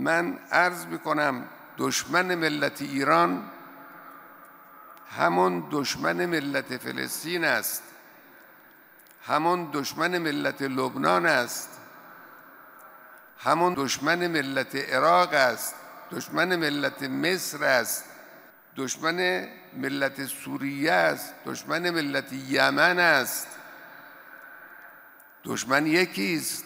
من عرض میکنم دشمن ملت ایران همون دشمن ملت فلسطین است، همون دشمن ملت لبنان است، همون دشمن ملت عراق است، دشمن ملت مصر است، دشمن ملت سوریه است، دشمن ملت یمن است. دشمن یکیست.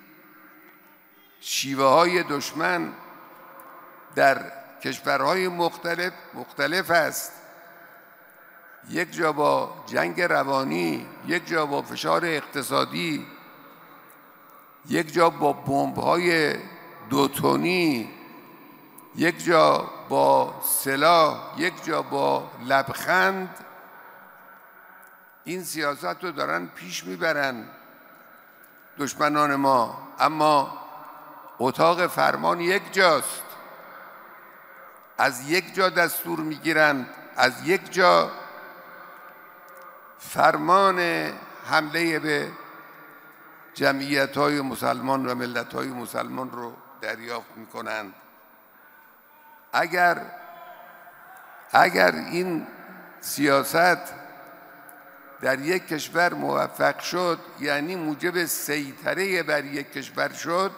شیوه های دشمن در کشورهای مختلف است. یک جا با جنگ روانی، یک جا با فشار اقتصادی، یک جا با بمب‌های 2 تنی، یک جا با سلاح، یک جا با لبخند. این سیاست رو دارن پیش میبرن دشمنان ما، اما اتاق فرمان یک جاست. از یک جا دستور میگیرند، از یک جا فرمان حمله به جمعیت‌های مسلمان و ملت‌های مسلمان رو دریافت می‌کنند. اگر این سیاست در یک کشور موفق شد، یعنی موجب سیطره بر یک کشور شد،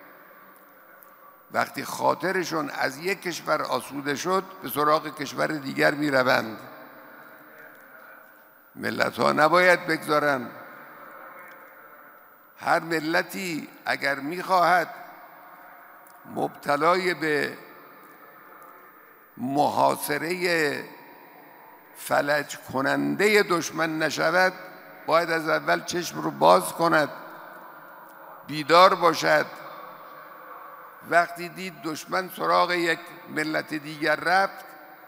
وقتی خاطرشون از یک کشور آسوده شد به سراغ کشور دیگر می‌روند. ملت‌ها نباید بگذارن. هر ملتی اگر می‌خواهد مبتلای به محاصره فلج کننده دشمن نشود، باید از اول چشم رو باز کند، بیدار باشد. وقتی دید دشمن سراغ یک ملت دیگر رفت،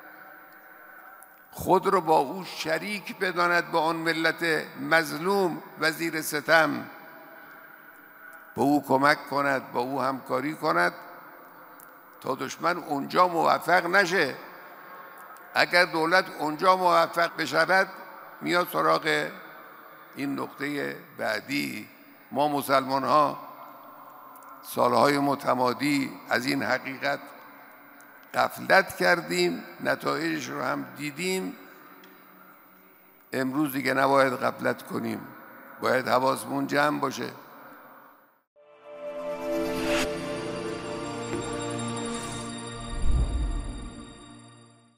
خود رو با او شریک بداند، با آن ملت مظلوم و زیر ستم، با او کمک کند، با او همکاری کند تا دشمن اونجا موفق نشه. اگر دولت اونجا موفق بشود، میاد سراغ این نقطه بعدی. ما مسلمان ها سالهای متمادی از این حقیقت غفلت کردیم، نتایجش رو هم دیدیم. امروز دیگه نباید غفلت کنیم، باید حواسمون جمع باشه.